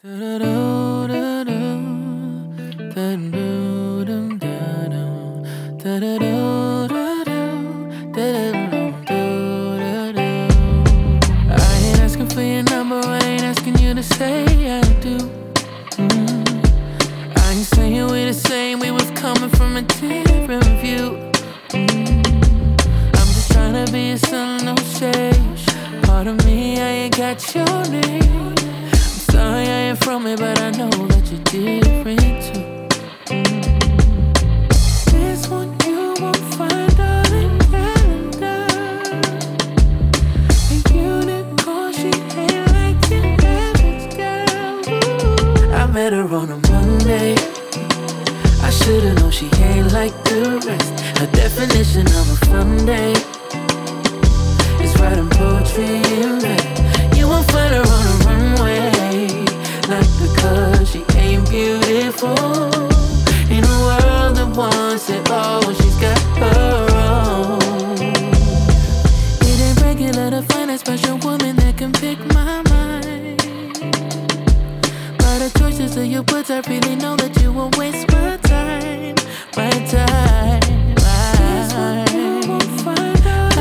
ain't asking for your number, I ain't asking you to say I do. I ain't saying we the same, we was coming from a different view. I'm just trying to be a son, no shade. Part of me, I ain't got your name. I'm sorry I ain't from it, but I know that you're different too. This one you won't find on a calendar. A unicorn, she ain't like your average girl. Ooh. I met her on a Monday. I should've known she ain't like the rest. Her definition of a fun day is writing poetry in bed. You won't find her on a runway, not because she ain't beautiful. In a world that wants it all, she's got her own. It ain't regular to find a special woman that can pick my mind. By the choices that you put, I really know that you won't waste my time. My time. This one you won't find out.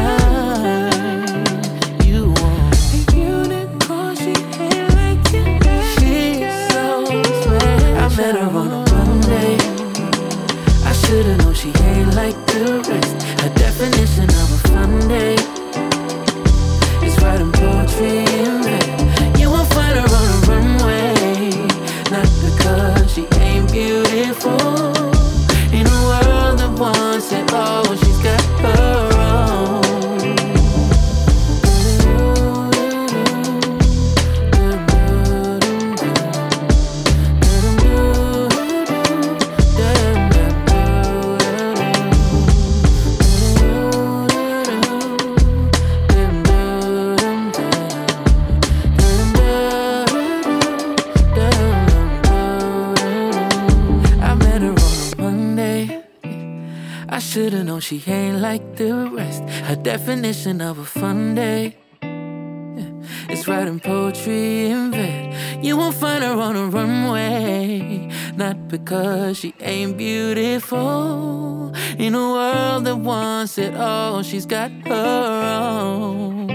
You won't. A unicorn, she ain't like you. She's so sweet. I met her on a Monday. I should've known she ain't like the rest. Her definition of a fun day is writing poetry in bed. You won't find her on a runway, not because she ain't beautiful. In a world that wants it all, she's got her own. I should've known she ain't like the rest. Her definition of a fun day is writing poetry in bed. You won't find her on a runway, not because she ain't beautiful. In a world that wants it all, she's got her own.